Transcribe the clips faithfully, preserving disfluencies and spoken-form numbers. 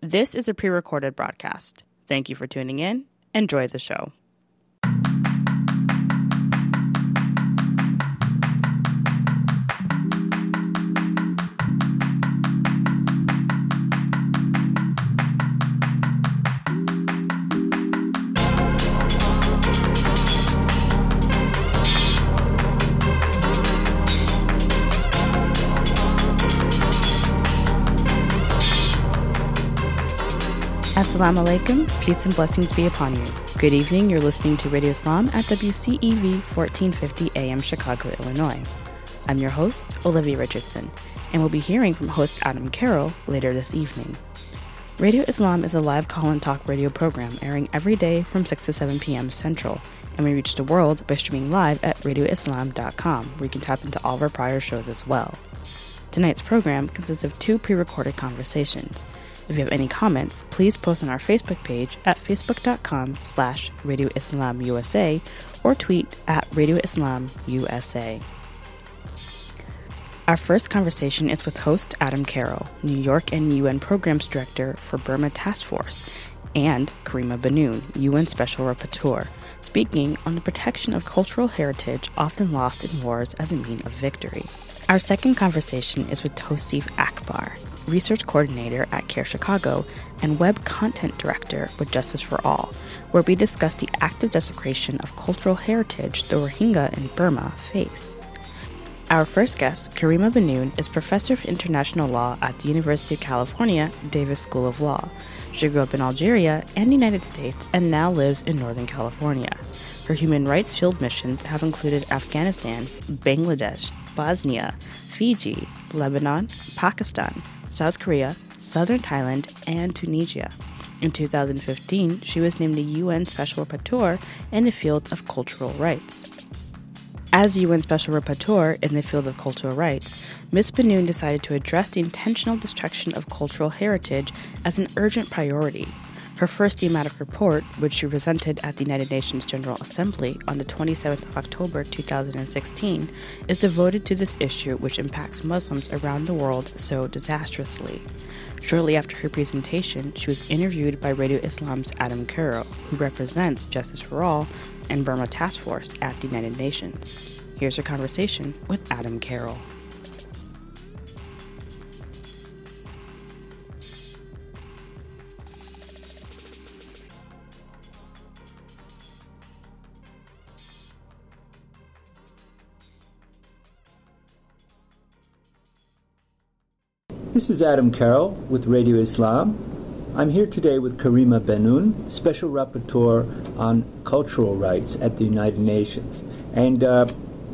This is a pre-recorded broadcast. Thank you for tuning in. Enjoy the show. Assalamu alaikum, peace and blessings be upon you. Good evening, you're listening to Radio Islam at W C E V fourteen fifty A M Chicago, Illinois. I'm your host, Olivia Richardson, and we'll be hearing from host Adam Carroll later this evening. Radio Islam is a live call-in talk radio program airing every day from six to seven p.m. Central, and we reach the world by streaming live at radio islam dot com, where you can tap into all of our prior shows as well. Tonight's program consists of two pre-recorded conversations. If you have any comments, please post on our Facebook page at facebook.com slash Radio Islam USA or tweet at Radio Islam U S A. Our first conversation is with host Adam Carroll, New York and U N Programs Director for Burma Task Force, and Karima Benoon, U N Special Rapporteur, speaking on the protection of cultural heritage often lost in wars as a means of victory. Our second conversation is with Tosif Akbar, Research Coordinator at CARE Chicago and Web Content Director with Justice for All, where we discuss the active desecration of cultural heritage the Rohingya in Burma face. Our first guest, Karima Benoon, is Professor of International Law at the University of California, Davis School of Law. She grew up in Algeria and the United States and now lives in Northern California. Her human rights field missions have included Afghanistan, Bangladesh, Bosnia, Fiji, Lebanon, Pakistan, South Korea, Southern Thailand, and Tunisia. In two thousand fifteen, she was named a U N Special Rapporteur in the field of cultural rights. As U N Special Rapporteur in the field of cultural rights, Miz Benoon decided to address the intentional destruction of cultural heritage as an urgent priority. Her first thematic report, which she presented at the United Nations General Assembly on the twenty-seventh of October two thousand sixteen, is devoted to this issue which impacts Muslims around the world so disastrously. Shortly after her presentation, she was interviewed by Radio Islam's Adam Carroll, who represents Justice for All and Burma Task Force at the United Nations. Here's her conversation with Adam Carroll. This is Adam Carroll with Radio Islam. I'm here today with Karima Benoon, Special Rapporteur on Cultural Rights at the United Nations. And uh,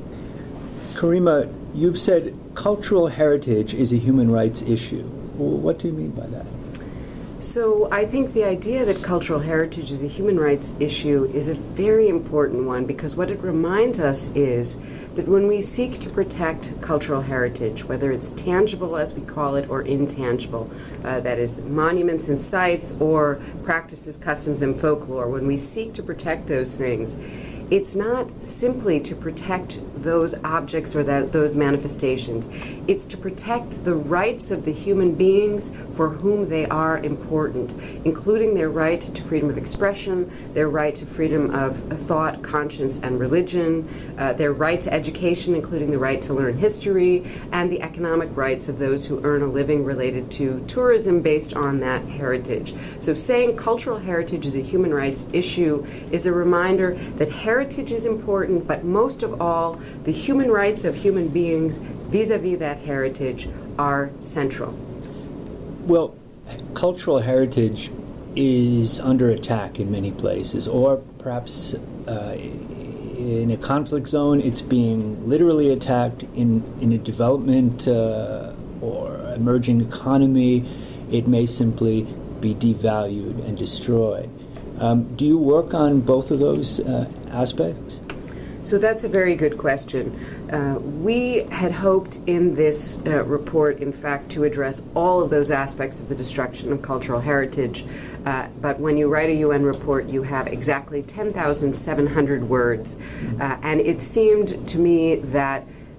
Karima, you've said cultural heritage is a human rights issue. Well, what do you mean by that? So I think the idea that cultural heritage is a human rights issue is a very important one, because what it reminds us is that when we seek to protect cultural heritage, whether it's tangible, as we call it, or intangible, uh, that is monuments and sites or practices, customs, and folklore, when we seek to protect those things, it's not simply to protect those objects or that, those manifestations. It's to protect the rights of the human beings for whom they are important, including their right to freedom of expression, their right to freedom of thought, conscience, and religion, uh, their right to education, including the right to learn history, and the economic rights of those who earn a living related to tourism based on that heritage. So saying cultural heritage is a human rights issue is a reminder that heritage Heritage is important, but most of all, the human rights of human beings vis-a-vis that heritage are central. Well, cultural heritage is under attack in many places, or perhaps uh, in a conflict zone, it's being literally attacked. In, in a development uh, or emerging economy, it may simply be devalued and destroyed. Um, do you work on both of those uh, aspects? So that's a very good question. Uh, we had hoped in this uh, report, in fact, to address all of those aspects of the destruction of cultural heritage. Uh, but when you write a U N report, you have exactly ten thousand seven hundred words. Uh, and it seemed to me that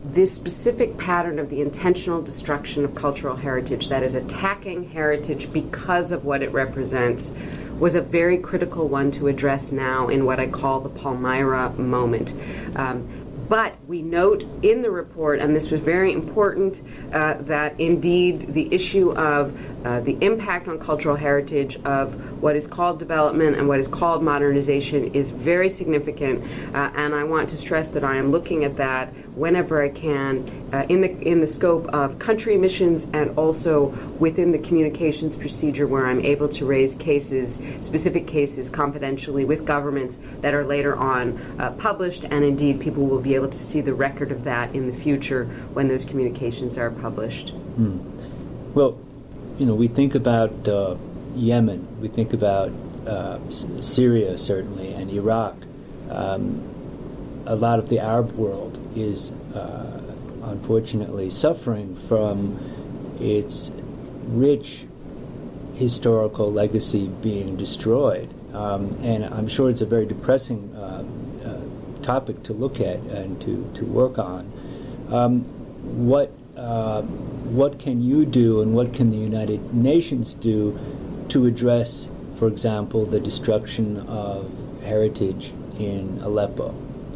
this specific pattern of the intentional destruction of cultural heritage, that is attacking heritage because of what it represents, was a very critical one to address now in what I call the Palmyra moment. Um, But we note in the report, and this was very important, uh, that indeed the issue of uh, the impact on cultural heritage of what is called development and what is called modernization is very significant. Uh, and I want to stress that I am looking at that whenever I can uh, in the in the scope of country missions and also within the communications procedure, where I'm able to raise cases, specific cases, confidentially with governments that are later on uh, published, and indeed people will be able to see the record of that in the future when those communications are published. Mm. Well, you know, we think about uh, Yemen, we think about uh, S- Syria certainly, and Iraq. Um, a lot of the Arab world is uh, unfortunately suffering from its rich historical legacy being destroyed. Um, and I'm sure it's a very depressing uh, uh, topic to look at and to, to work on. Um, what uh, what can you do, and what can the United Nations do to address, for example, the destruction of heritage in Aleppo?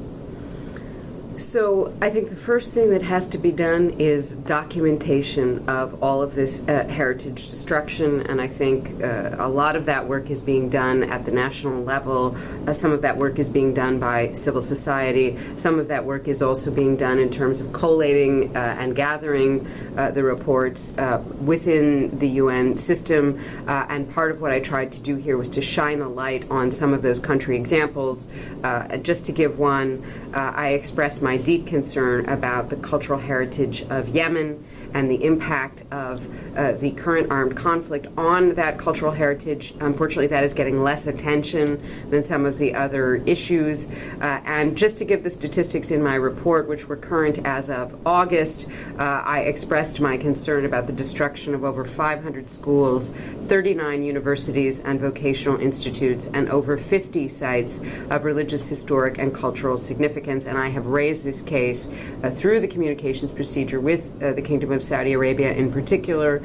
So I think the first thing that has to be done is documentation of all of this uh, heritage destruction, and I think uh, a lot of that work is being done at the national level. Uh, some of that work is being done by civil society. Some of that work is also being done in terms of collating uh, and gathering uh, the reports uh, within the U N system, uh, and part of what I tried to do here was to shine a light on some of those country examples. Uh, just to give one, uh, I expressed my deep concern about the cultural heritage of Yemen and the impact of uh, the current armed conflict on that cultural heritage. Unfortunately, that is getting less attention than some of the other issues. Uh, and just to give the statistics in my report, which were current as of August, uh, I expressed my concern about the destruction of over five hundred schools, thirty-nine universities and vocational institutes, and over fifty sites of religious, historic, and cultural significance. And I have raised this case uh, through the communications procedure with uh, the Kingdom of Saudi Arabia in particular,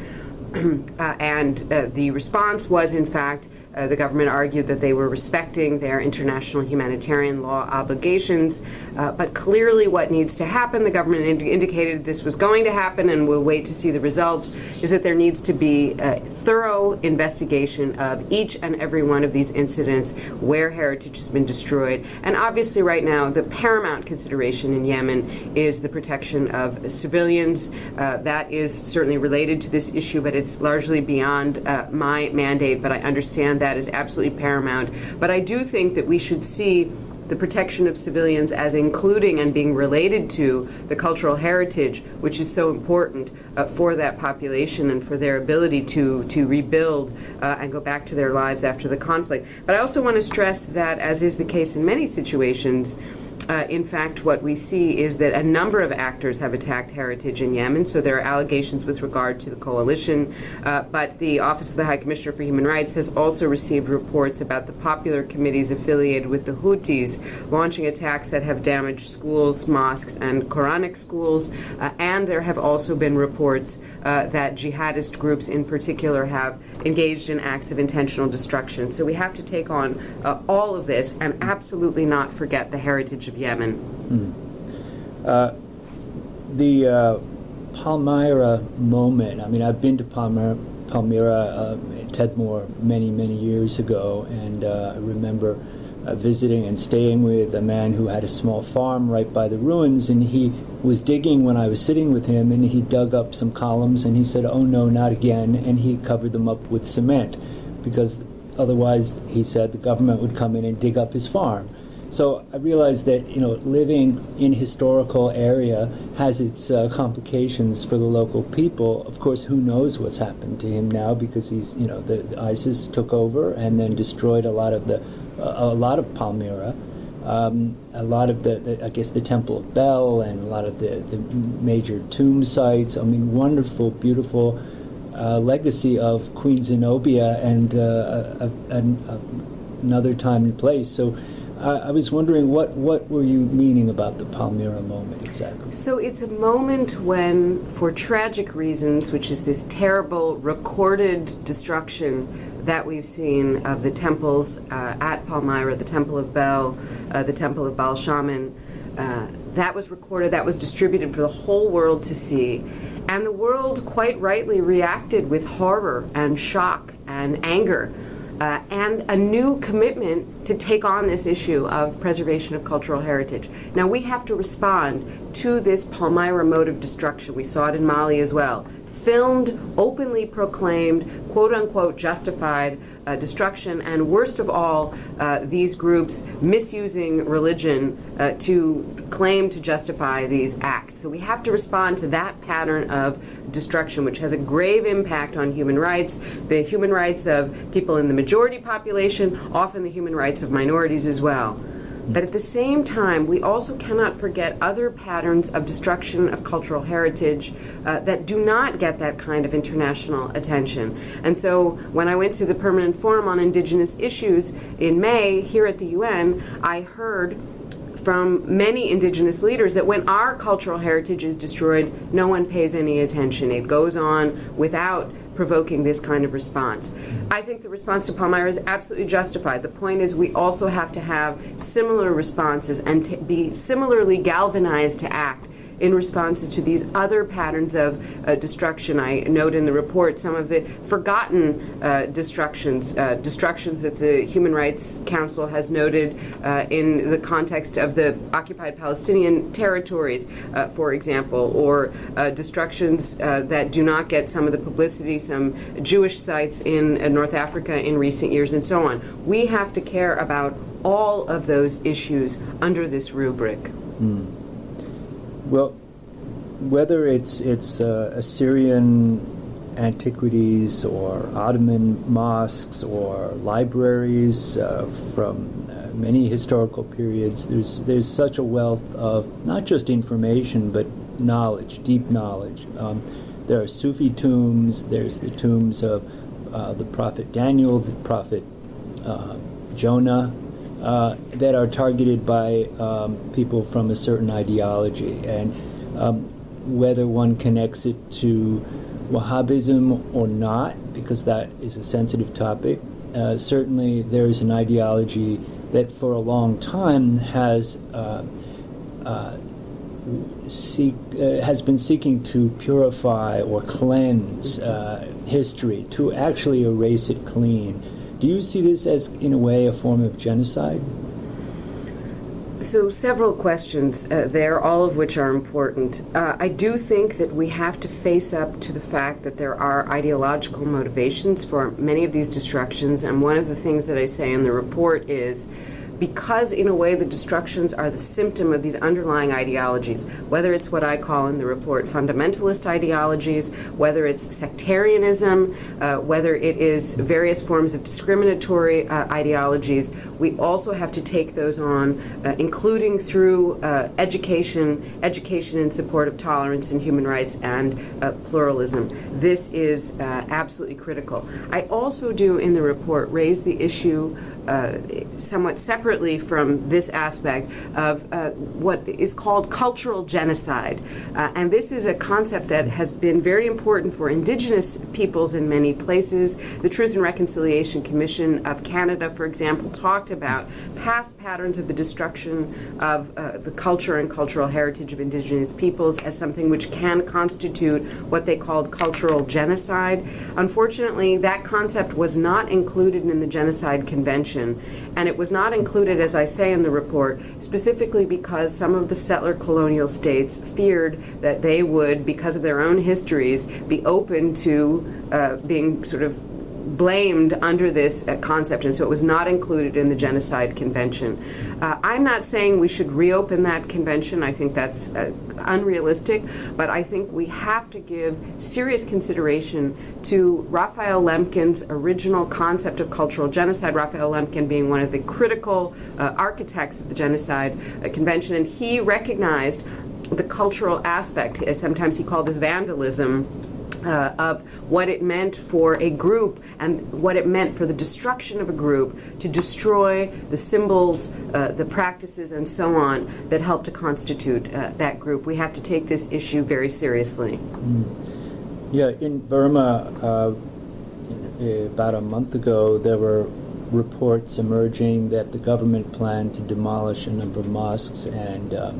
uh, and uh, the response was, in fact, Uh, the government argued that they were respecting their international humanitarian law obligations, uh, but clearly what needs to happen, the government ind- indicated this was going to happen and we'll wait to see the results, is that there needs to be a thorough investigation of each and every one of these incidents where heritage has been destroyed. And obviously right now the paramount consideration in Yemen is the protection of civilians. Uh, that is certainly related to this issue, but it's largely beyond uh, my mandate, but I understand that is absolutely paramount. But I do think that we should see the protection of civilians as including and being related to the cultural heritage, which is so important uh, for that population and for their ability to, to rebuild uh, and go back to their lives after the conflict. But I also want to stress that, as is the case in many situations, Uh, in fact, what we see is that a number of actors have attacked heritage in Yemen, so there are allegations with regard to the coalition, uh, but the Office of the High Commissioner for Human Rights has also received reports about the popular committees affiliated with the Houthis launching attacks that have damaged schools, mosques, and Quranic schools, uh, and there have also been reports uh, that jihadist groups in particular have engaged in acts of intentional destruction. So we have to take on uh, all of this and absolutely not forget the heritage of Yemen. Mm. Uh, the uh, Palmyra moment, I mean, I've been to Palmyra, Palmyra uh, Tedmore many, many years ago, and uh, I remember uh, visiting and staying with a man who had a small farm right by the ruins, and he was digging when I was sitting with him, and he dug up some columns, and he said, "Oh no, not again," and he covered them up with cement, because otherwise, he said, the government would come in and dig up his farm. So I realized that, you know, living in historical area has its uh, complications for the local people. Of course, who knows what's happened to him now, because he's, you know, the, the ISIS took over and then destroyed a lot of the, uh, a lot of Palmyra, um, a lot of the, the, I guess, the Temple of Bel and a lot of the, the major tomb sites. I mean, wonderful, beautiful uh, legacy of Queen Zenobia and uh, a, a, a, another time and place. So. I, I was wondering, what, what were you meaning about the Palmyra moment exactly? So it's a moment when, for tragic reasons, which is this terrible recorded destruction that we've seen of the temples uh, at Palmyra, the Temple of Bel, uh, the Temple of Baal Shaman, uh, that was recorded, that was distributed for the whole world to see. And the world quite rightly reacted with horror and shock and anger uh, and a new commitment to take on this issue of preservation of cultural heritage. Now we have to respond to this Palmyra mode of destruction. We saw it in Mali as well. Filmed, openly proclaimed, quote-unquote justified uh, destruction, and worst of all, uh, these groups misusing religion uh, to claim to justify these acts. So we have to respond to that pattern of destruction, which has a grave impact on human rights, the human rights of people in the majority population, often the human rights of minorities as well. But at the same time, we also cannot forget other patterns of destruction of cultural heritage uh, that do not get that kind of international attention. And so when I went to the Permanent Forum on Indigenous Issues in May here at the U N, I heard from many indigenous leaders that when our cultural heritage is destroyed, no one pays any attention. It goes on without provoking this kind of response. I think the response to Palmyra is absolutely justified. The point is we also have to have similar responses and to be similarly galvanized to act in responses to these other patterns of uh, destruction. I note in the report some of the forgotten uh, destructions, uh, destructions that the Human Rights Council has noted uh, in the context of the occupied Palestinian territories, uh, for example, or uh, destructions uh, that do not get some of the publicity, some Jewish sites in uh, North Africa in recent years, and so on. We have to care about all of those issues under this rubric. Mm. Well, whether it's it's uh, Assyrian antiquities or Ottoman mosques or libraries uh, from uh, many historical periods, there's there's such a wealth of not just information but knowledge, deep knowledge. Um, there are Sufi tombs. There's the tombs of uh, the prophet Daniel, the prophet uh, Jonah. Uh, that are targeted by um, people from a certain ideology, and um, whether one connects it to Wahhabism or not, because that is a sensitive topic, uh, certainly there is an ideology that for a long time has uh, uh, seek, uh, has been seeking to purify or cleanse uh, history, to actually erase it clean. Do you see this as, in a way, a form of genocide? So several questions uh, there, all of which are important. Uh, I do think that we have to face up to the fact that there are ideological motivations for many of these destructions, and one of the things that I say in the report is because, in a way, the destructions are the symptom of these underlying ideologies, whether it's what I call in the report fundamentalist ideologies, whether it's sectarianism, uh, whether it is various forms of discriminatory uh, ideologies, we also have to take those on, uh, including through uh, education, education in support of tolerance and human rights and uh, pluralism. This is uh, absolutely critical. I also do, in the report, raise the issue uh, somewhat separately from this aspect of uh, what is called cultural genocide. Uh, and this is a concept that has been very important for Indigenous peoples in many places. The Truth and Reconciliation Commission of Canada, for example, talked about past patterns of the destruction of uh, the culture and cultural heritage of Indigenous peoples as something which can constitute what they called cultural genocide. Unfortunately, that concept was not included in the Genocide Convention, and it was not included, as I say in the report, specifically because some of the settler colonial states feared that they would, because of their own histories, be open to uh, being sort of blamed under this uh, concept, and so it was not included in the Genocide Convention. Uh, I'm not saying we should reopen that convention. I think that's uh, unrealistic, but I think we have to give serious consideration to Raphael Lemkin's original concept of cultural genocide, Raphael Lemkin being one of the critical uh, architects of the Genocide uh, Convention, and he recognized the cultural aspect. Sometimes he called this vandalism, Uh, of what it meant for a group and what it meant for the destruction of a group to destroy the symbols, uh, the practices, and so on that helped to constitute uh, that group. We have to take this issue very seriously. Mm. Yeah, in Burma, uh, about a month ago, there were reports emerging that the government planned to demolish a number of mosques and um,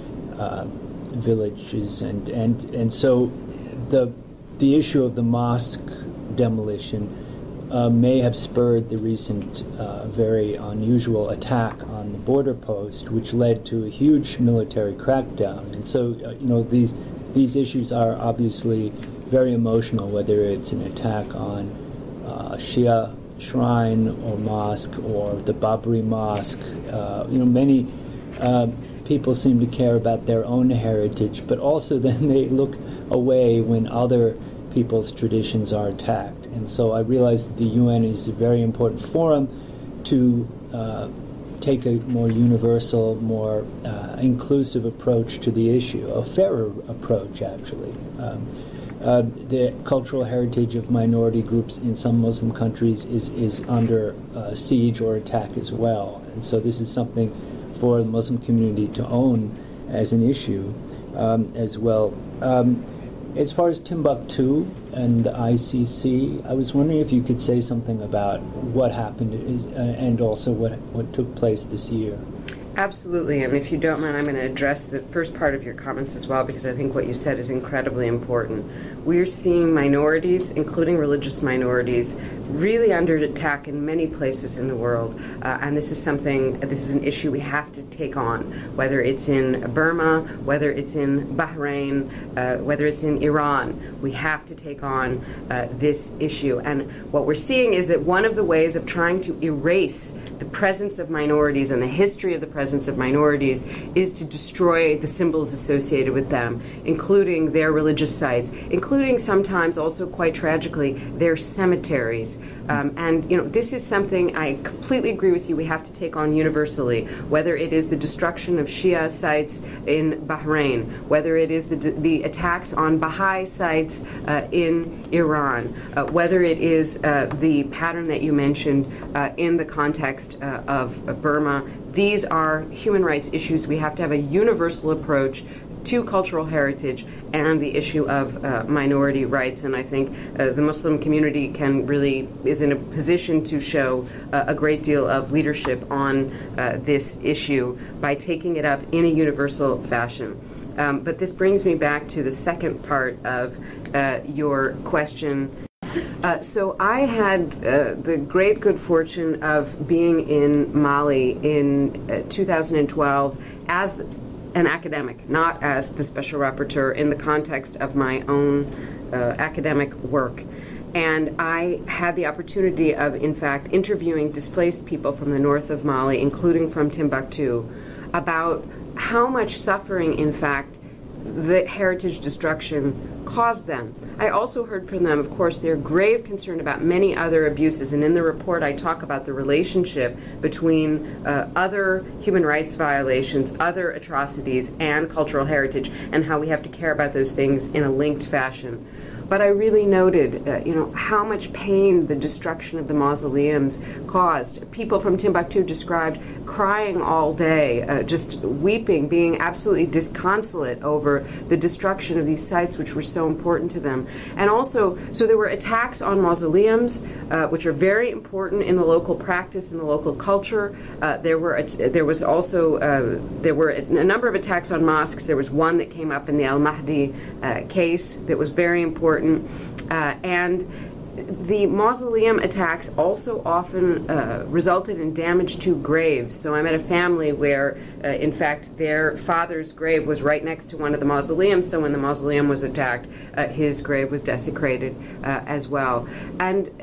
uh, villages, and, and, and so the The issue of the mosque demolition uh, may have spurred the recent uh, very unusual attack on the border post, which led to a huge military crackdown. And so, uh, you know, these these issues are obviously very emotional, whether it's an attack on uh, a Shia shrine or mosque or the Babri Mosque. Uh, you know, many uh, people seem to care about their own heritage, but also then they look away when other people's traditions are attacked. And so I realize that the U N is a very important forum to uh, take a more universal, more uh, inclusive approach to the issue, a fairer approach, actually. Um, uh, the cultural heritage of minority groups in some Muslim countries is, is under uh, siege or attack as well. And so this is something for the Muslim community to own as an issue um, as well. Um, As far as Timbuktu and the I C C, I was wondering if you could say something about what happened is, uh, and also what what took place this year. Absolutely, and if you don't mind, I'm going to address the first part of your comments as well, because I think what you said is incredibly important. We're seeing minorities, including religious minorities, really under attack in many places in the world, uh, and this is something, this is an issue we have to take on, whether it's in Burma, whether it's in Bahrain, uh, whether it's in Iran. We have to take on uh, this issue, and what we're seeing is that one of the ways of trying to erase the presence of minorities and the history of the presence of minorities is to destroy the symbols associated with them, including their religious sites, including sometimes also quite tragically their cemeteries. Um, and you know, this is something I completely agree with you we have to take on universally, whether it is the destruction of Shia sites in Bahrain, whether it is the, the attacks on Baha'i sites uh, in Iran, uh, whether it is uh, the pattern that you mentioned uh, in the context uh, of uh, Burma. These are human rights issues. We have to have a universal approach to cultural heritage and the issue of uh, minority rights, and I think uh, the Muslim community can really is in a position to show uh, a great deal of leadership on uh, this issue by taking it up in a universal fashion. Um, but this brings me back to the second part of uh, your question. Uh, so I had uh, the great good fortune of being in Mali in uh, two thousand twelve as the, an academic, not as the special rapporteur, in the context of my own uh, academic work. And I had the opportunity of, in fact, interviewing displaced people from the north of Mali, including from Timbuktu, about how much suffering, in fact, the heritage destruction caused them. I also heard from them, of course, their grave concern about many other abuses, and in the report I talk about the relationship between uh, other human rights violations, other atrocities, and cultural heritage, and how we have to care about those things in a linked fashion. But I really noted, uh, you know, how much pain the destruction of the mausoleums caused. People from Timbuktu described crying all day, uh, just weeping, being absolutely disconsolate over the destruction of these sites, which were so important to them. And also, so there were attacks on mausoleums, uh, which are very important in the local practice, in the local culture. Uh, there were there was also uh, there were a number of attacks on mosques. There was one that came up in the Al Mahdi uh, case that was very important. Uh, and the mausoleum attacks also often uh, resulted in damage to graves. So I met a family where, uh, in fact, their father's grave was right next to one of the mausoleums. So when the mausoleum was attacked, uh, his grave was desecrated uh, as well. And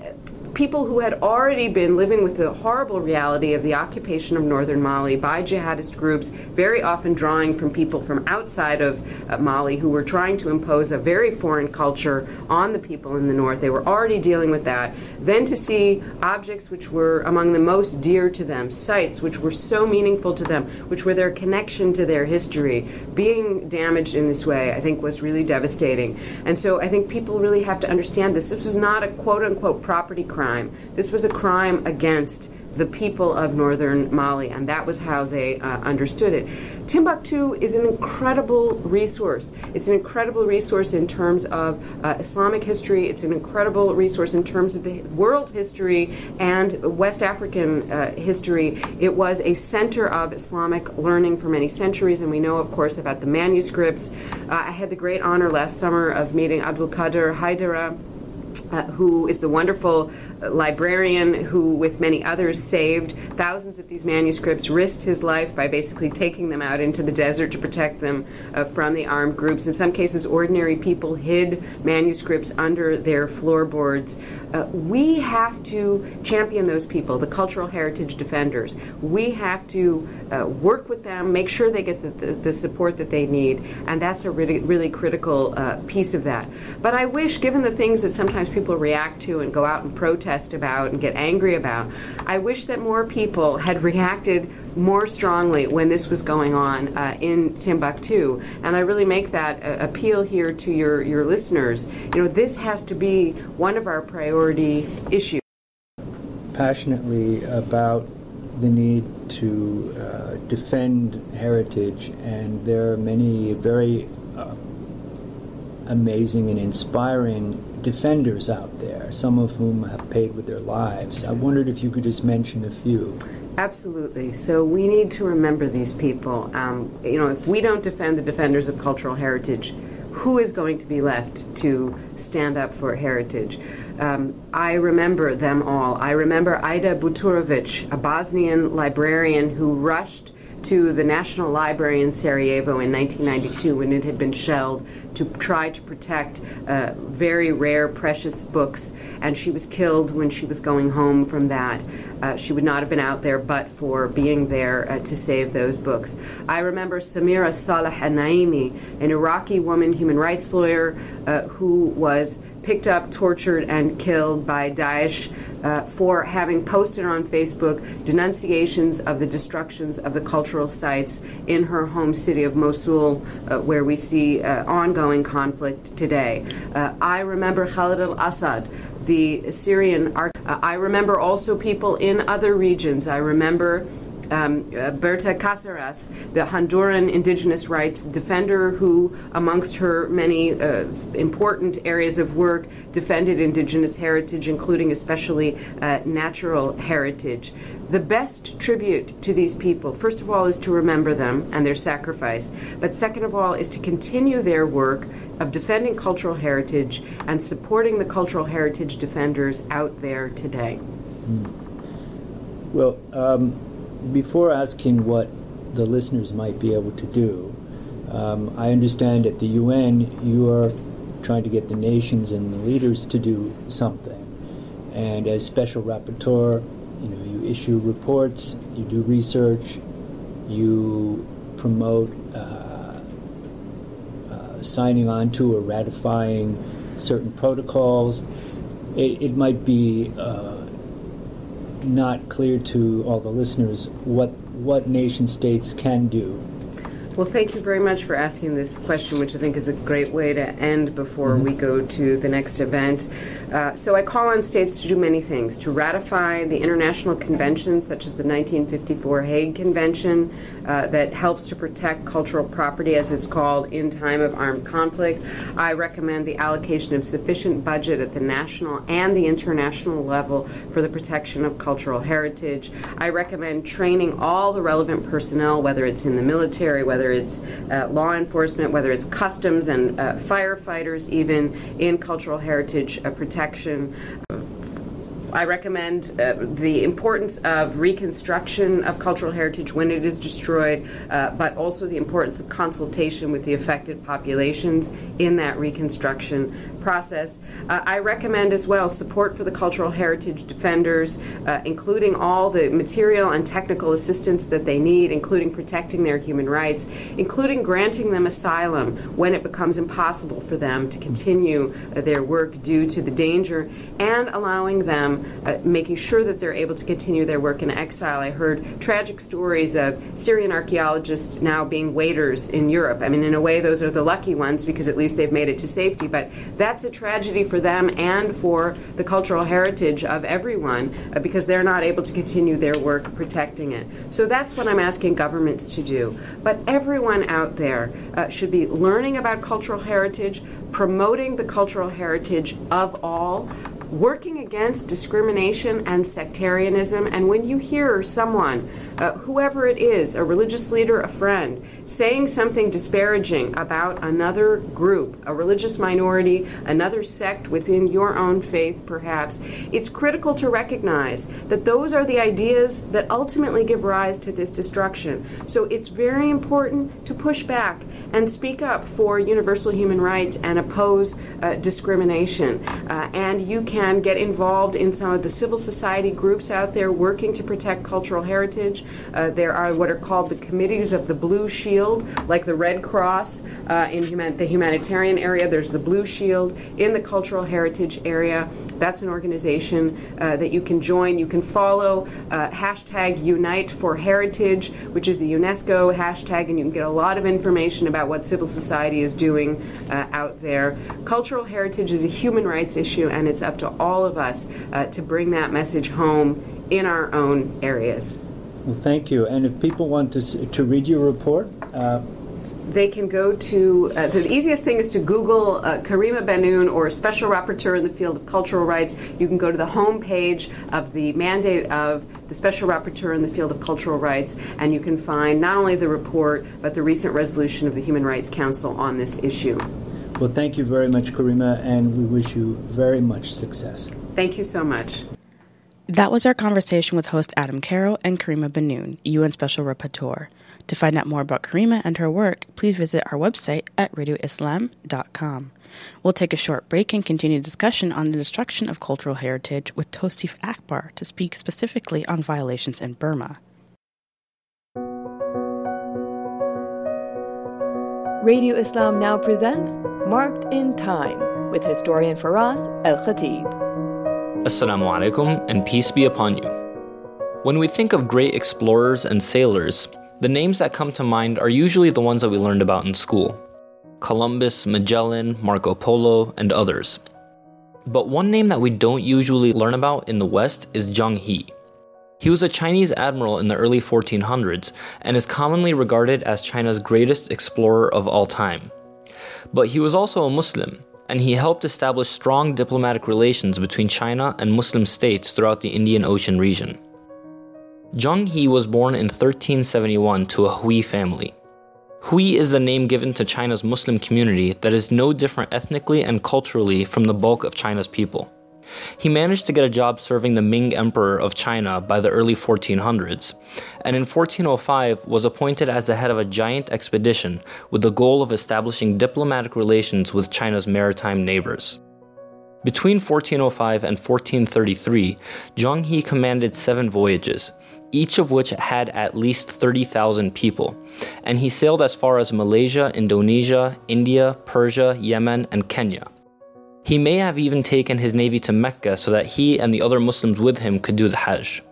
people who had already been living with the horrible reality of the occupation of northern Mali by jihadist groups, very often drawing from people from outside of uh, Mali who were trying to impose a very foreign culture on the people in the north. They were already dealing with that. Then to see objects which were among the most dear to them, sites which were so meaningful to them, which were their connection to their history, being damaged in this way, I think was really devastating. And so I think people really have to understand this. This was not a quote-unquote property crime. This was a crime against the people of northern Mali, and that was how they uh, understood it. Timbuktu is an incredible resource. It's an incredible resource in terms of uh, Islamic history. It's an incredible resource in terms of the world history and West African uh, history. It was a center of Islamic learning for many centuries, and we know, of course, about the manuscripts. Uh, I had the great honor last summer of meeting Abdul Qadir Haidara, Uh, who is the wonderful uh, librarian who, with many others, saved thousands of these manuscripts, risked his life by basically taking them out into the desert to protect them uh, from the armed groups. In some cases, ordinary people hid manuscripts under their floorboards. Uh, we have to champion those people, the cultural heritage defenders. We have to uh, work with them, make sure they get the, the, the support that they need, and that's a really, really critical uh, piece of that. But I wish, given the things that sometimes people react to and go out and protest about and get angry about, I wish that more people had reacted more strongly when this was going on uh, in Timbuktu. And I really make that uh, appeal here to your, your listeners. You know, this has to be one of our priority issues. Passionately about the need to uh, defend heritage, and there are many very uh, amazing and inspiring defenders out there, some of whom have paid with their lives. I wondered if you could just mention a few. Absolutely. So we need to remember these people. Um, you know, if we don't defend the defenders of cultural heritage, who is going to be left to stand up for heritage? Um, I remember them all. I remember Aida Buturovic, a Bosnian librarian who rushed to the National Library in Sarajevo in nineteen ninety-two when it had been shelled to try to protect uh, very rare, precious books, and she was killed when she was going home from that. Uh, she would not have been out there but for being there uh, to save those books. I remember Samira Salah An-Naimi, an Iraqi woman human rights lawyer uh, who was picked up, tortured, and killed by Daesh uh, for having posted on Facebook denunciations of the destructions of the cultural sites in her home city of Mosul, uh, where we see uh, ongoing conflict today. Uh, I remember Khalid al-Assad, the Syrian arch- uh, I remember also people in other regions. I remember Um, uh, Berta Cáceres, the Honduran indigenous rights defender who, amongst her many uh, important areas of work, defended indigenous heritage, including especially uh, natural heritage. The best tribute to these people, first of all, is to remember them and their sacrifice, but second of all is to continue their work of defending cultural heritage and supporting the cultural heritage defenders out there today. Mm. Well, um, before asking what the listeners might be able to do, um, I understand at the U N you are trying to get the nations and the leaders to do something. And as special rapporteur, you know, you issue reports, you do research, you promote uh, uh, signing on to or ratifying certain protocols. It, it might be uh, not clear to all the listeners what what nation states can do. Well, thank you very much for asking this question, which I think is a great way to end before mm-hmm. we go to the next event. Uh, so I call on states to do many things: to ratify the international conventions, such as the nineteen fifty-four Hague Convention, uh, that helps to protect cultural property, as it's called, in time of armed conflict. I recommend the allocation of sufficient budget at the national and the international level for the protection of cultural heritage. I recommend training all the relevant personnel, whether it's in the military, whether it's uh, law enforcement, whether it's customs and uh, firefighters, even in cultural heritage uh, protection. I recommend uh, the importance of reconstruction of cultural heritage when it is destroyed, uh, but also the importance of consultation with the affected populations in that reconstruction. process. Uh, I recommend as well support for the cultural heritage defenders, uh, including all the material and technical assistance that they need, including protecting their human rights, including granting them asylum when it becomes impossible for them to continue uh, their work due to the danger, and allowing them, uh, making sure that they're able to continue their work in exile. I heard tragic stories of Syrian archaeologists now being waiters in Europe. I mean, in a way, those are the lucky ones because at least they've made it to safety, but that's a tragedy for them and for the cultural heritage of everyone uh, because they're not able to continue their work protecting it. So that's what I'm asking governments to do. But everyone out there uh, should be learning about cultural heritage, promoting the cultural heritage of all, working against discrimination and sectarianism. And when you hear someone, uh, whoever it is, a religious leader, a friend, saying something disparaging about another group, a religious minority, another sect within your own faith perhaps, it's critical to recognize that those are the ideas that ultimately give rise to this destruction. So it's very important to push back and speak up for universal human rights and oppose uh, discrimination. Uh, and you can get involved in some of the civil society groups out there working to protect cultural heritage. Uh, there are what are called the committees of the Blue Shield, like the Red Cross uh, in human- the humanitarian area. There's the Blue Shield in the cultural heritage area. That's an organization uh, that you can join. You can follow uh, hashtag Unite for Heritage, which is the UNESCO hashtag, and you can get a lot of information about what civil society is doing uh, out there. Cultural heritage is a human rights issue, and it's up to all of us uh, to bring that message home in our own areas. Well, thank you. And if people want to to read your report, uh, they can go to, uh, the easiest thing is to Google uh, Karima Bennoune or Special Rapporteur in the field of cultural rights. You can go to the home page of the mandate of the Special Rapporteur in the field of cultural rights, and you can find not only the report, but the recent resolution of the Human Rights Council on this issue. Well, thank you very much, Karima, and we wish you very much success. Thank you so much. That was our conversation with host Adam Caro and Karima Bennoune, U N Special Rapporteur. To find out more about Karima and her work, please visit our website at radio islam dot com. We'll take a short break and continue discussion on the destruction of cultural heritage with Tosif Akbar to speak specifically on violations in Burma. Radio Islam now presents Marked in Time with historian Faraz Al-Khatib. Assalamu alaikum and peace be upon you. When we think of great explorers and sailors, the names that come to mind are usually the ones that we learned about in school. Columbus, Magellan, Marco Polo, and others. But one name that we don't usually learn about in the West is Zheng He. He was a Chinese admiral in the early fourteen hundreds and is commonly regarded as China's greatest explorer of all time. But he was also a Muslim, and he helped establish strong diplomatic relations between China and Muslim states throughout the Indian Ocean region. Zheng He was born in thirteen seventy-one to a Hui family. Hui is the name given to China's Muslim community that is no different ethnically and culturally from the bulk of China's people. He managed to get a job serving the Ming Emperor of China by the early fourteen hundreds, and in fourteen oh five was appointed as the head of a giant expedition with the goal of establishing diplomatic relations with China's maritime neighbors. Between fourteen oh five and fourteen thirty-three, Zheng He commanded seven voyages, each of which had at least thirty thousand people, and he sailed as far as Malaysia, Indonesia, India, Persia, Yemen, and Kenya. He may have even taken his navy to Mecca so that he and the other Muslims with him could do the Hajj.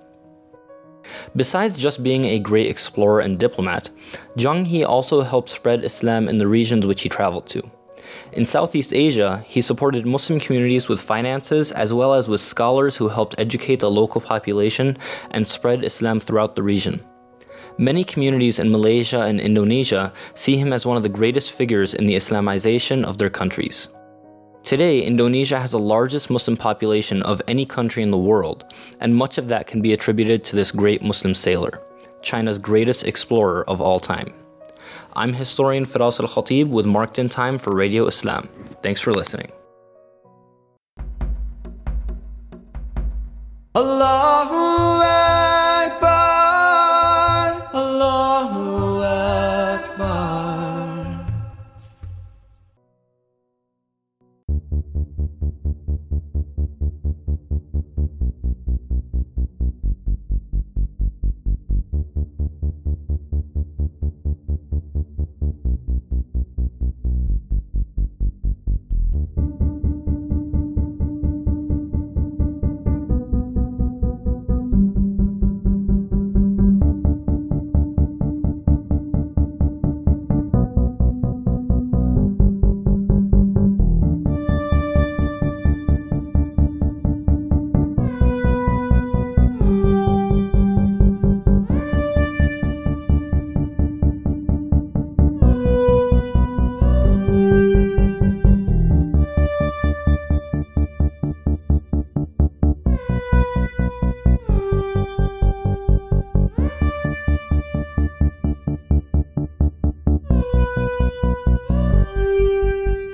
Besides just being a great explorer and diplomat, Zheng He also helped spread Islam in the regions which he traveled to. In Southeast Asia, he supported Muslim communities with finances as well as with scholars who helped educate the local population and spread Islam throughout the region. Many communities in Malaysia and Indonesia see him as one of the greatest figures in the Islamization of their countries. Today, Indonesia has the largest Muslim population of any country in the world, and much of that can be attributed to this great Muslim sailor, China's greatest explorer of all time. I'm historian Faraz Al-Khatib with Marked in Time for Radio Islam. Thanks for listening. Allahu Akbar, Allahu Akbar.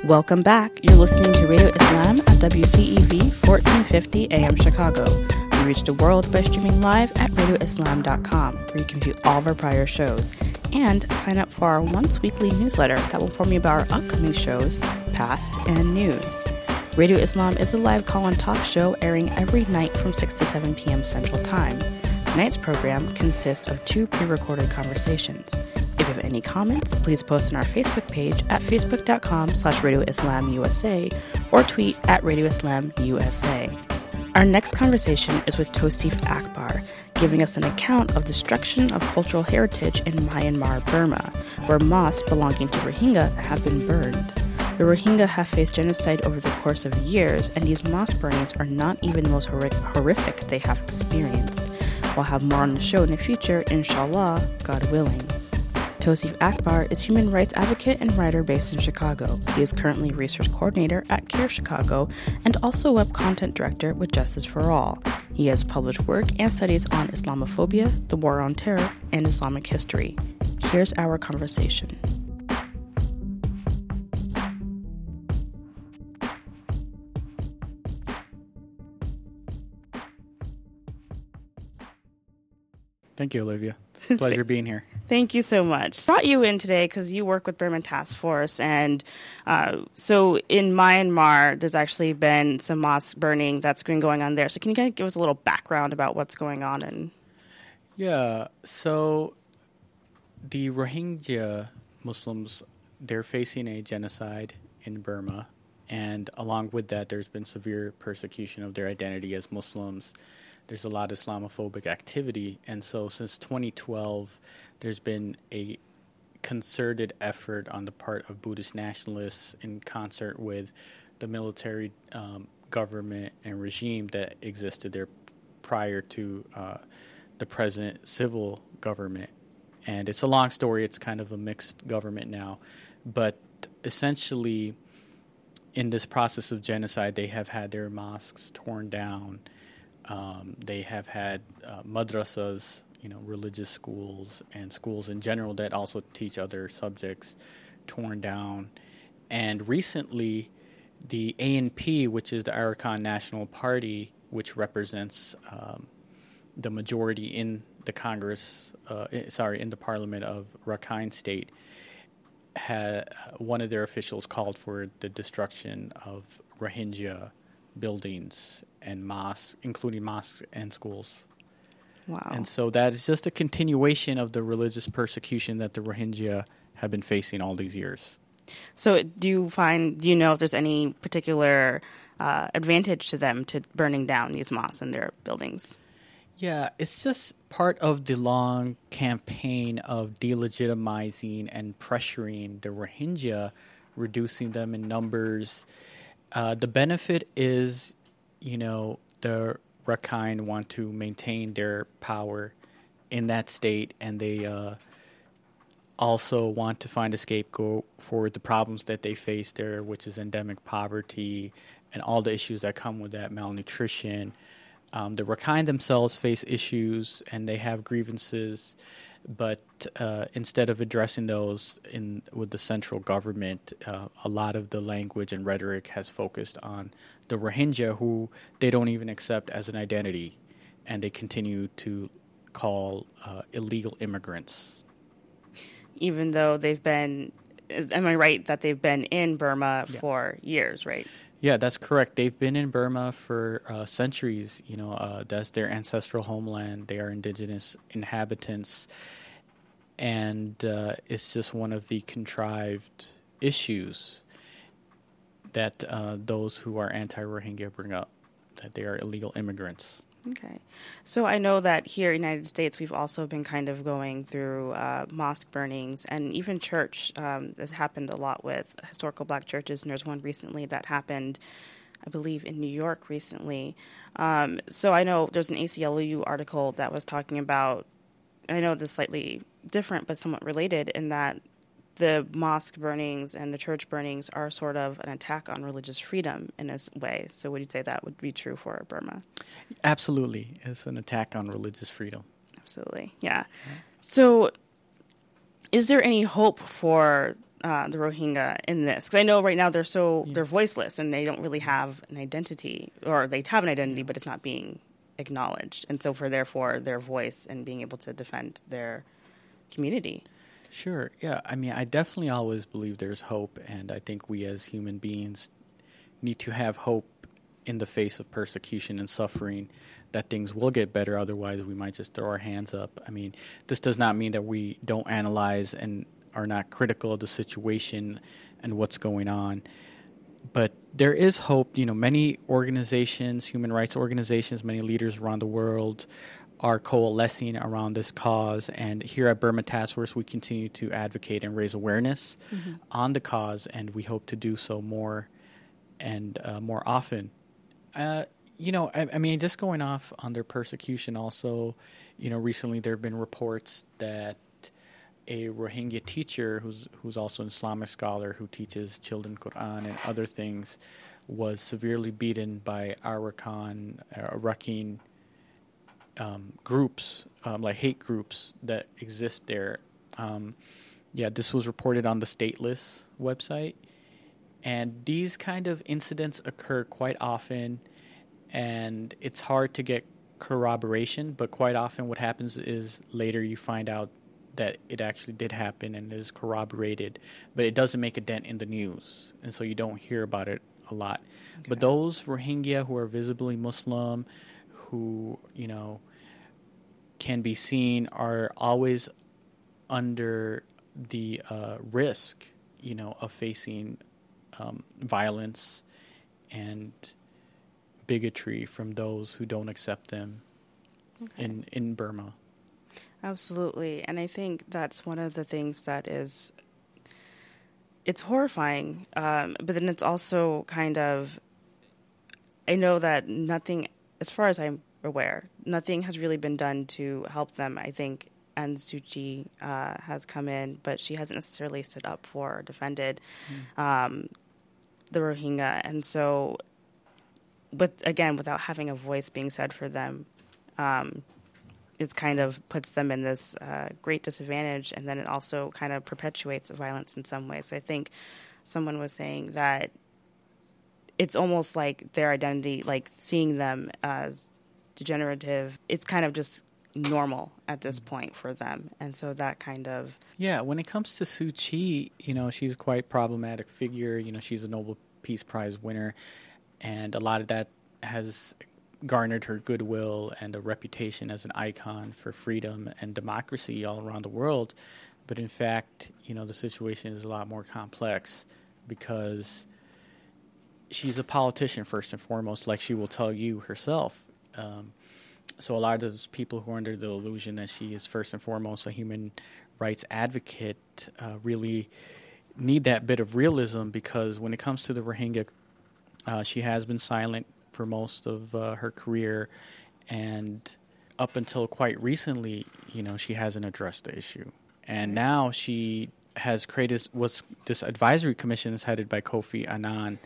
Welcome back. You're listening to Radio Islam at W C E V fourteen fifty A M Chicago. We reach the world by streaming live at radio islam dot com, where you can view all of our prior shows and sign up for our once weekly newsletter that will inform you about our upcoming shows, past, and news. Radio Islam is a live call-in talk show airing every night from six to seven p.m. Central Time. Tonight's program consists of two pre-recorded conversations. If you have any comments, please post on our Facebook page at facebook.com slash Radio Islam USA or tweet at Radio Islam U S A. Our next conversation is with Tosif Akbar, giving us an account of destruction of cultural heritage in Myanmar, Burma, where mosques belonging to Rohingya have been burned. The Rohingya have faced genocide over the course of years, and these mosque burnings are not even the most hor- horrific they have experienced. We'll have more on the show in the future, inshallah, God willing. Tosif Akbar is human rights advocate and writer based in Chicago. He is currently research coordinator at CARE Chicago and also web content director with Justice for All. He has published work and studies on Islamophobia, the war on terror, and Islamic history. Here's our conversation. Thank you, Olivia. Pleasure being here. Thank you so much. Brought you in today because you work with Burma Task Force, and uh, so in Myanmar, there's actually been some mosque burning that's been going on there. So can you kind of give us a little background about what's going on? And Yeah, so the Rohingya Muslims, they're facing a genocide in Burma, and along with that, there's been severe persecution of their identity as Muslims. There's a lot of Islamophobic activity, and so since twenty twelve, there's been a concerted effort on the part of Buddhist nationalists in concert with the military um, government and regime that existed there prior to uh, the present civil government. And it's a long story. It's kind of a mixed government now. But essentially, in this process of genocide, they have had their mosques torn down. Um, they have had uh, madrasas, you know, religious schools, and schools in general that also teach other subjects, torn down. And recently, the A N P, which is the Arakan National Party, which represents um, the majority in the Congress, uh, sorry, in the Parliament of Rakhine State, had one of their officials called for the destruction of Rohingya buildings and mosques, including mosques and schools. wow. And so that is just a continuation of the religious persecution that the Rohingya have been facing all these years. So do you find, do you know if there's any particular uh, advantage to them to burning down these mosques and their buildings? Yeah, it's just part of the long campaign of delegitimizing and pressuring the Rohingya, reducing them in numbers. Uh, the benefit is, you know, the Rakhine want to maintain their power in that state, and they uh, also want to find a scapegoat for the problems that they face there, which is endemic poverty and all the issues that come with that, malnutrition. Um, the Rakhine themselves face issues, and they have grievances, but uh, instead of addressing those in with the central government, uh, a lot of the language and rhetoric has focused on the Rohingya, who they don't even accept as an identity, and they continue to call uh, illegal immigrants. Even though they've been, is, am I right that they've been in Burma Yeah. for years, right? Yeah, that's correct. They've been in Burma for uh, centuries. You know, uh, that's their ancestral homeland. They are indigenous inhabitants. And uh, it's just one of the contrived issues that uh, those who are anti-Rohingya bring up, that they are illegal immigrants. Okay. So I know that here in the United States, we've also been kind of going through uh, mosque burnings and even church. Um, this happened a lot with historical black churches, and there's one recently that happened, I believe, in New York recently. Um, so I know there's an A C L U article that was talking about, I know this is slightly different but somewhat related, in that the mosque burnings and the church burnings are sort of an attack on religious freedom in a way. So would you say that would be true for Burma? Absolutely. It's an attack on religious freedom. Absolutely, yeah. So is there any hope for uh, the Rohingya in this? Because I know right now they're so yeah. they're voiceless and they don't really have an identity, or they have an identity, but it's not being acknowledged. And so for therefore their voice and being able to defend their community. Sure. Yeah. I mean, I definitely always believe there's hope, and I think we as human beings need to have hope in the face of persecution and suffering that things will get better. Otherwise, we might just throw our hands up. I mean, this does not mean that we don't analyze and are not critical of the situation and what's going on. But there is hope. You know, many organizations, human rights organizations, many leaders around the world are coalescing around this cause. And here at Burma Task Force, we continue to advocate and raise awareness mm-hmm. on the cause, and we hope to do so more and uh, more often. Uh, you know, I, I mean, just going off on their persecution also, you know, recently there have been reports that a Rohingya teacher who's who's also an Islamic scholar who teaches children Quran and other things was severely beaten by Arakan, uh, Rakhine um, groups, um, like hate groups that exist there. Um, yeah, this was reported on the Stateless website. And these kind of incidents occur quite often, and it's hard to get corroboration, but quite often what happens is later you find out that it actually did happen and is corroborated, but it doesn't make a dent in the news, and so you don't hear about it a lot. Okay. But those Rohingya who are visibly Muslim, who, you know, can be seen, are always under the uh, risk, you know, of facing um, violence and bigotry from those who don't accept them okay. in, in Burma. Absolutely. And I think that's one of the things that is, it's horrifying, um, but then it's also kind of, I know that nothing, as far as I'm aware, nothing has really been done to help them. I think Aung San Suu Kyi uh, has come in, but she hasn't necessarily stood up for or defended mm. um, the Rohingya. And so, but again, without having a voice being said for them, um, it kind of puts them in this uh, great disadvantage, and then it also kind of perpetuates violence in some ways. I think someone was saying that it's almost like their identity, like seeing them as degenerative, it's kind of just normal at this point for them. And so that kind of... Yeah, when it comes to Suu Kyi, you know, she's a quite problematic figure. You know, she's a Nobel Peace Prize winner, and a lot of that has garnered her goodwill and a reputation as an icon for freedom and democracy all around the world. But in fact, you know, the situation is a lot more complex because she's a politician first and foremost, like she will tell you herself. Um, so a lot of those people who are under the illusion that she is first and foremost a human rights advocate uh, really need that bit of realism, because when it comes to the Rohingya, uh, she has been silent for most of uh, her career, and up until quite recently, you know, she hasn't addressed the issue. And right. now she has created what's this advisory commission is headed by Kofi Annan.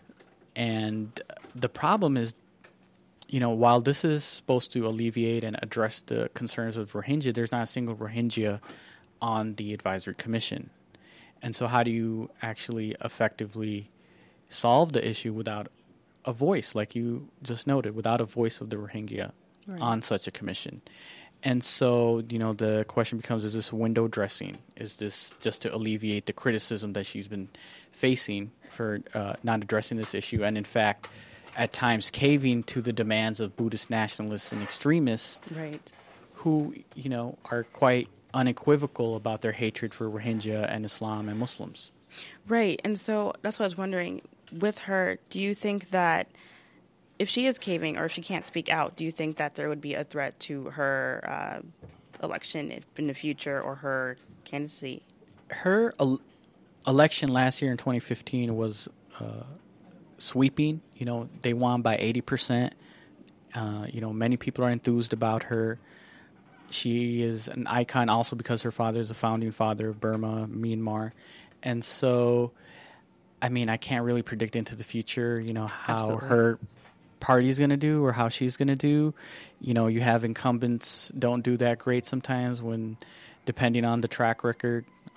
And the problem is, you know, while this is supposed to alleviate and address the concerns of Rohingya, there's not a single Rohingya on the advisory commission. And so how do you actually effectively solve the issue without a voice, like you just noted, without a voice of the Rohingya right. on such a commission? And so, you know, the question becomes, is this window dressing? Is this just to alleviate the criticism that she's been facing for uh, not addressing this issue, and in fact, at times caving to the demands of Buddhist nationalists and extremists right. who, you know, are quite unequivocal about their hatred for Rohingya and Islam and Muslims? Right. And so that's what I was wondering. With her, do you think that if she is caving or if she can't speak out, do you think that there would be a threat to her uh, election in the future or her candidacy? Her el- election last year in twenty fifteen was uh, sweeping. You know, they won by eighty percent. Uh, you know, many people are enthused about her. She is an icon also because her father is a founding father of Burma, Myanmar. And so, I mean, I can't really predict into the future, you know, how Absolutely. her party's going to do or how she's going to do. You know, you have incumbents don't do that great sometimes when, depending on the track record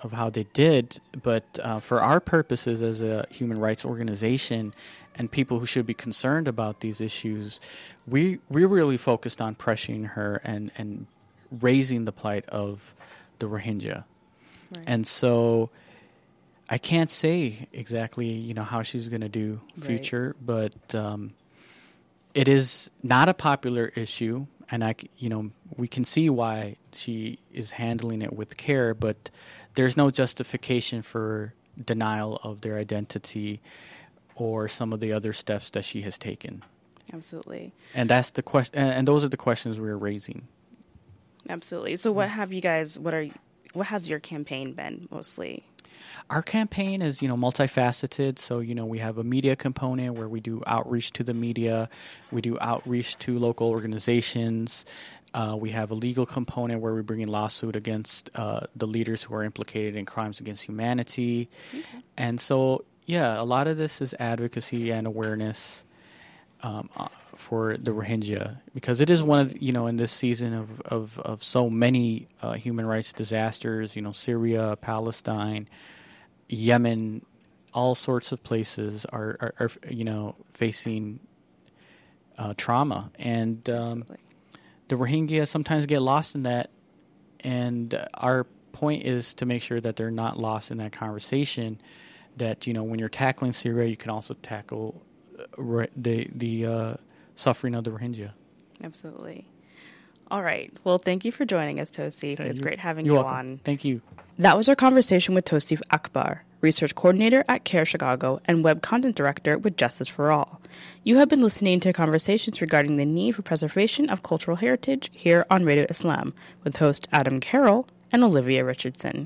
of how they did, but uh, for our purposes as a human rights organization and people who should be concerned about these issues, we we really focused on pressuring her and, and raising the plight of the Rohingya. Right. And so I can't say exactly, you know, how she's going to do future, right. but um, it is not a popular issue, and I, you know, we can see why she is handling it with care, but there's no justification for denial of their identity or some of the other steps that she has taken. Absolutely. And that's the question, and those are the questions we're raising. Absolutely. So what have you guys, what are, what has your campaign been mostly? Our campaign is, you know, multifaceted. So, you know, we have a media component where we do outreach to the media. We do outreach to local organizations. Uh, we have a legal component where we bring in lawsuit against uh, the leaders who are implicated in crimes against humanity. Okay. And so, yeah, a lot of this is advocacy and awareness um, uh, for the Rohingya, because it is one of, you know, in this season of, of, of so many uh, human rights disasters, you know, Syria, Palestine, Yemen, all sorts of places are, are, are you know, facing uh, trauma. And um, the Rohingya sometimes get lost in that. And our point is to make sure that they're not lost in that conversation, that, you know, when you're tackling Syria, you can also tackle uh, the, the uh, suffering of the Rohingya. Absolutely. All right. Well, thank you for joining us, Tosif. It's great having You're you welcome. on. Thank you. That was our conversation with Tosif Akbar, Research Coordinator at CARE Chicago and Web Content Director with Justice for All. You have been listening to conversations regarding the need for preservation of cultural heritage here on Radio Islam with host Adam Carroll and Olivia Richardson.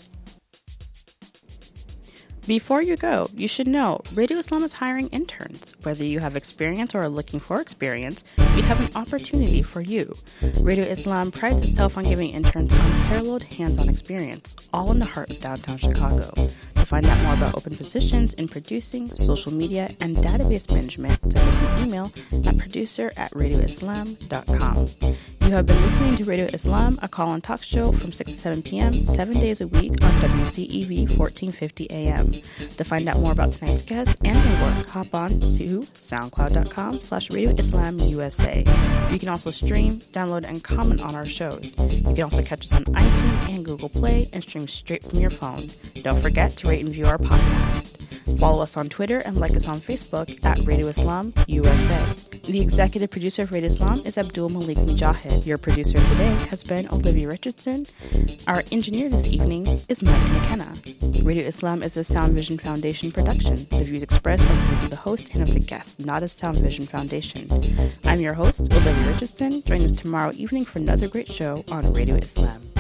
Before you go, you should know Radio Islam is hiring interns. Whether you have experience or are looking for experience, we have an opportunity for you. Radio Islam prides itself on giving interns unparalleled hands-on experience, all in the heart of downtown Chicago. To find out more about open positions in producing, social media, and database management, send us an email at producer at radio islam dot com. You have been listening to Radio Islam, a call and talk show from six to seven p.m., seven days a week on W C E V fourteen fifty A M. To find out more about tonight's guests and their work, hop on to soundcloud.com slash Radio Islam USA. You can also stream, download, and comment on our shows. You can also catch us on iTunes and Google Play and stream straight from your phone. Don't forget to rate and view our podcast. Follow us on Twitter and like us on Facebook at Radio Islam U S A. The executive producer of Radio Islam is Abdul Malik Mujahid. Your producer today has been Olivia Richardson. Our engineer this evening is Mike McKenna. Radio Islam is a Sound Vision Foundation production. The views expressed are the views of the host and of the guest, not a Sound Vision Foundation. I'm your host, Olivia Richardson. Join us tomorrow evening for another great show on Radio Islam.